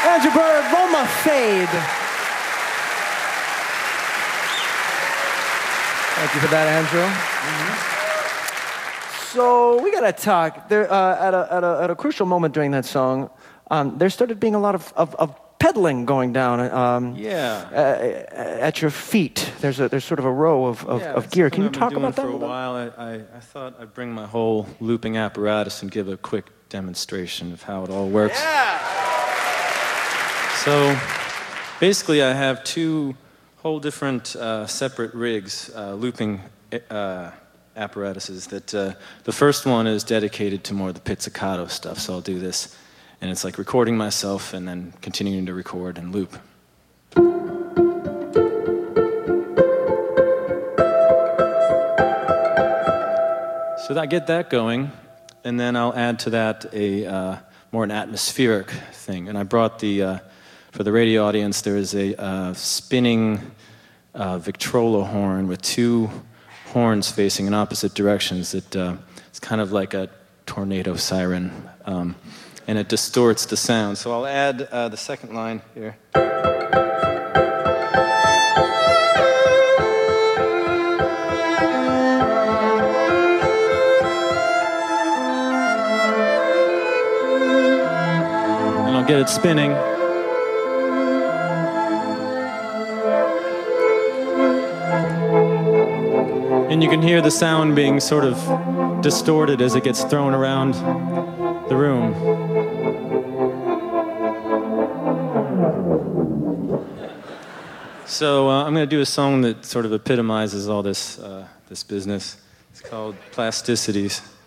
Andrew Bird, Roma Fade. Thank you for that, Andrew. So we gotta talk. There, at a crucial moment during that song, there started being a lot of pedaling going down. At your feet. There's sort of a row of gear. Can you talk about that? For a while, I thought I'd bring my whole looping apparatus and give a quick demonstration of how it all works. Yeah. So basically, I have two whole different separate rigs, looping apparatuses. That the first one is dedicated to more of the pizzicato stuff. So I'll do this, and it's like recording myself and then continuing to record and loop. So I get that going, and then I'll add to that a more an atmospheric thing. And I brought for the radio audience, there is a spinning Victrola horn with two horns facing in opposite directions. It's kind of like a tornado siren, and it distorts the sound. So I'll add the second line here. Get it spinning. And you can hear the sound being sort of distorted as it gets thrown around the room. So I'm going to do a song that sort of epitomizes all this business. It's called Plasticities.